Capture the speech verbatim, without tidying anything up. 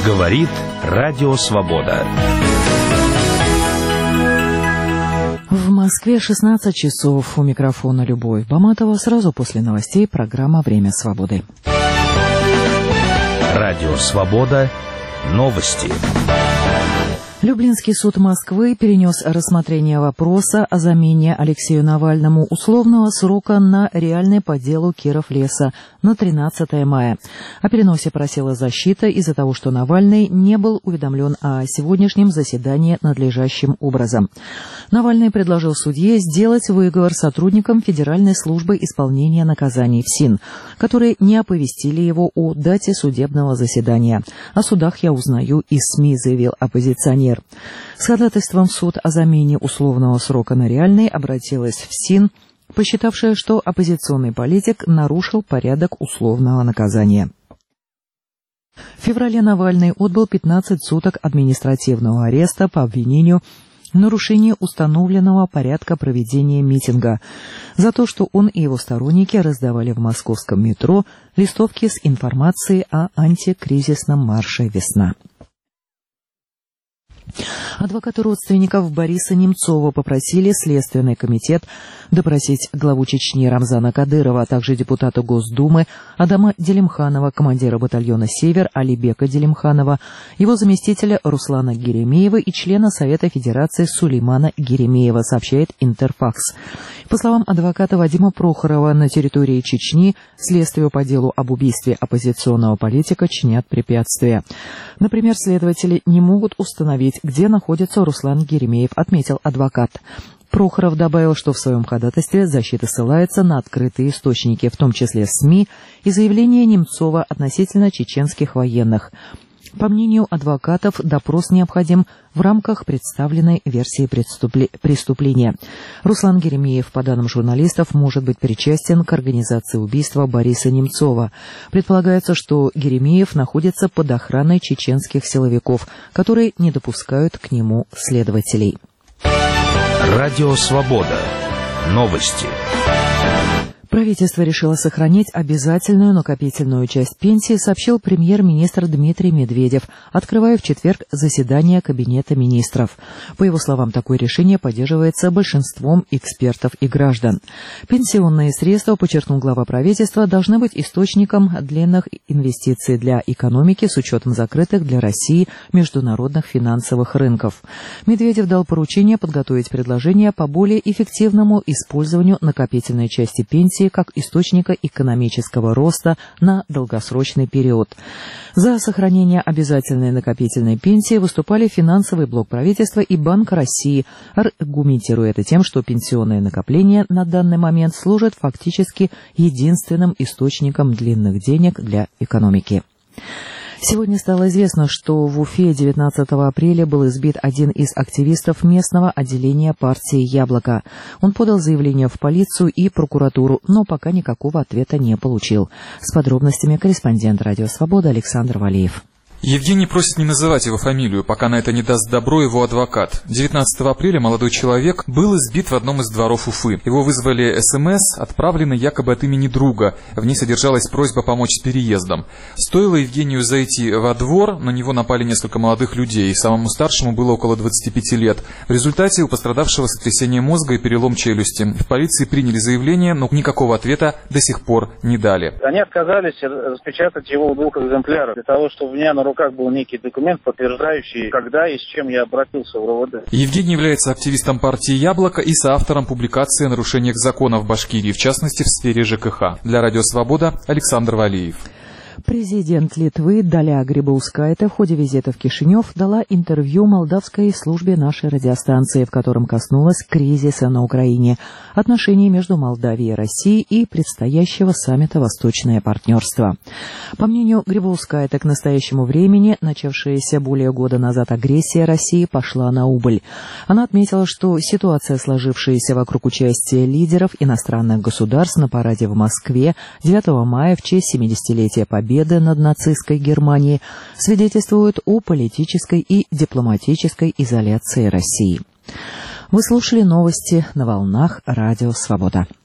Говорит Радио Свобода. В Москве шестнадцать часов. У микрофона Любовь Баматова. Сразу после новостей программа «Время свободы». Радио Свобода. Новости. Люблинский суд Москвы перенес рассмотрение вопроса о замене Алексею Навальному условного срока на реальный по делу Киров-Леса на тринадцатое мая. О переносе просила защита из-за того, что Навальный не был уведомлен о сегодняшнем заседании надлежащим образом. Навальный предложил судье сделать выговор сотрудникам Федеральной службы исполнения наказаний ФСИН, которые не оповестили его о дате судебного заседания. О судах я узнаю из СМИ, заявил оппозиционер. С ходатайством в суд о замене условного срока на реальный обратилась ФСИН, посчитавшая, что оппозиционный политик нарушил порядок условного наказания. В феврале Навальный отбыл пятнадцать суток административного ареста по обвинению в нарушении установленного порядка проведения митинга за то, что он и его сторонники раздавали в московском метро листовки с информацией о антикризисном марше «Весна». Адвокаты родственников Бориса Немцова попросили Следственный комитет допросить главу Чечни Рамзана Кадырова, а также депутата Госдумы Адама Делимханова, командира батальона «Север» Алибека Делимханова, его заместителя Руслана Геремеева и члена Совета Федерации Сулеймана Геремеева, сообщает Интерфакс. По словам адвоката Вадима Прохорова, на территории Чечни следствию по делу об убийстве оппозиционного политика чинят препятствия. Например, следователи не могут установить, где находится Руслан Геремеев, отметил адвокат. Прохоров добавил, что в своем ходатайстве защита ссылается на открытые источники, в том числе СМИ, и заявления Немцова относительно чеченских военных. По мнению адвокатов, допрос необходим в рамках представленной версии преступления. Руслан Геремеев, по данным журналистов, может быть причастен к организации убийства Бориса Немцова. Предполагается, что Геремеев находится под охраной чеченских силовиков, которые не допускают к нему следователей. Радио Свобода. Новости. Правительство решило сохранить обязательную накопительную часть пенсии, сообщил премьер-министр Дмитрий Медведев, открывая в четверг заседание Кабинета министров. По его словам, такое решение поддерживается большинством экспертов и граждан. Пенсионные средства, подчеркнул глава правительства, должны быть источником длинных инвестиций для экономики с учетом закрытых для России международных финансовых рынков. Медведев дал поручение подготовить предложение по более эффективному использованию накопительной части пенсии как источника экономического роста на долгосрочный период. За сохранение обязательной накопительной пенсии выступали финансовый блок правительства и Банк России, аргументируя это тем, что пенсионные накопления на данный момент служат фактически единственным источником длинных денег для экономики. Сегодня стало известно, что в Уфе девятнадцатого апреля был избит один из активистов местного отделения партии «Яблоко». Он подал заявление в полицию и прокуратуру, но пока никакого ответа не получил. С подробностями корреспондент «Радио Свобода» Александр Валеев. Евгений просит не называть его фамилию, пока на это не даст добро его адвокат. девятнадцатого апреля молодой человек был избит в одном из дворов Уфы. Его вызвали СМС, отправленный якобы от имени друга. В ней содержалась просьба помочь с переездом. Стоило Евгению зайти во двор, на него напали несколько молодых людей. Самому старшему было около двадцати пяти лет. В результате у пострадавшего сотрясение мозга и перелом челюсти. В полиции приняли заявление, но никакого ответа до сих пор не дали. Они отказались распечатать его в двух экземплярах, для того, чтобы у меня на руках как был некий документ, подтверждающий, когда и с чем я обратился в РОВД. Евгений является активистом партии «Яблоко» и соавтором публикации о нарушениях законов в Башкирии, в частности, в сфере ЖКХ. Для Радио Свобода Александр Валеев. Президент Литвы Даля Грибаускайте в ходе визита в Кишинев дала интервью молдавской службе нашей радиостанции, в котором коснулась кризиса на Украине, отношений между Молдавией и Россией и предстоящего саммита «Восточное партнерство». По мнению Грибаускайте, к настоящему времени начавшаяся более года назад агрессия России пошла на убыль. Она отметила, что ситуация, сложившаяся вокруг участия лидеров иностранных государств на параде в Москве девятого мая в честь семидесятилетия Победы над нацистской Германией, свидетельствует о политической и дипломатической изоляции России. Вы слушали новости на волнах Радио Свобода.